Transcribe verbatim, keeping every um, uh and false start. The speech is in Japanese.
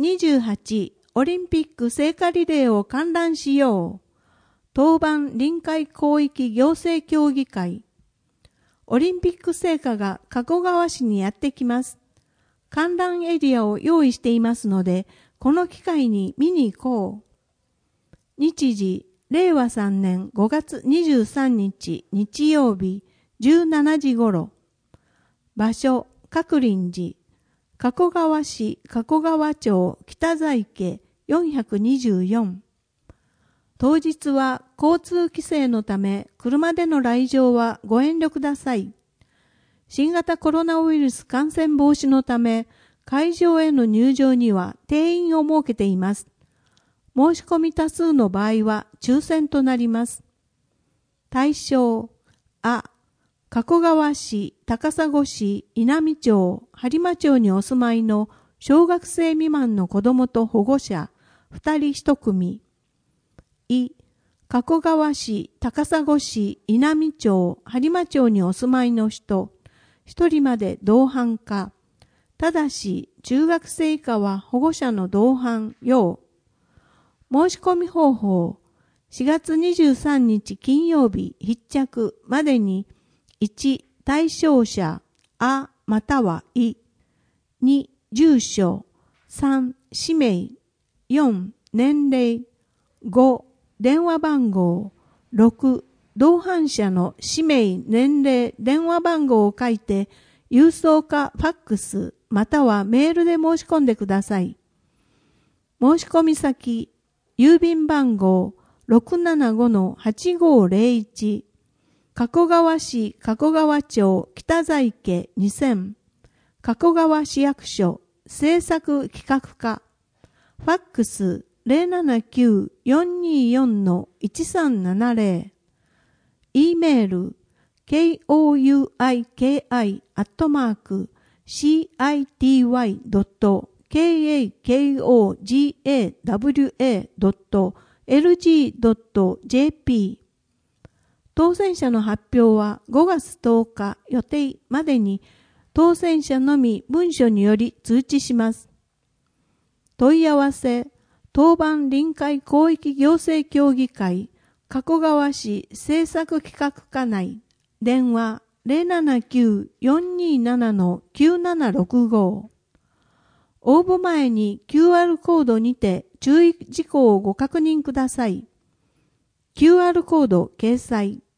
にじゅうはちオリンピック聖火リレーを観覧しよう。当番臨海広域行政協議会。オリンピック聖火が加古川市にやってきます。観覧エリアを用意していますので、この機会に見に行こう。日時、れいわさんねんごがつにじゅうさんにち日曜日じゅうしちじ頃。場所、鶴林寺。加古川市加古川町北在家よんひゃくにじゅうよん。当日は交通規制のため車での来場はご遠慮ください。新型コロナウイルス感染防止のため会場への入場には定員を設けています。申し込み多数の場合は抽選となります。対象、あ、加古川市、高砂市、稲美町、播磨町にお住まいの小学生未満の子どもと保護者、二人一組。い、加古川市、高砂市、稲美町、播磨町にお住まいの人、一人まで同伴か。ただし、中学生以下は保護者の同伴要。申し込み方法、しがつにじゅうさんにち金曜日必着までに、いち、対象者、あ、または、い。に、住所。さん、氏名。よん、年齢。ご、電話番号。ろく、同伴者の氏名、年齢、電話番号を書いて、郵送かファックス、またはメールで申し込んでください。申し込み先、郵便番号 ろくななごのはちごーぜろいち。加古川市加古川町北在家にせん、加古川市役所政策企画課、ファックス ゼロななきゅうよんにーよんのいちさんななぜろ、e メール ケーオーユーアイケーアイ アットマーク シーアイティーワイ ドット ケーエーケーオージーエーダブリューエー ドット エルジー ドット ジェーピー。当選者の発表はごがつとおか予定までに当選者のみ文書により通知します。問い合わせ、当番臨海広域行政協議会、加古川市政策企画課内、電話 ゼロななきゅうよんにーななのきゅうななろくご。応募前に キューアール コードにて注意事項をご確認ください。キューアール コード掲載。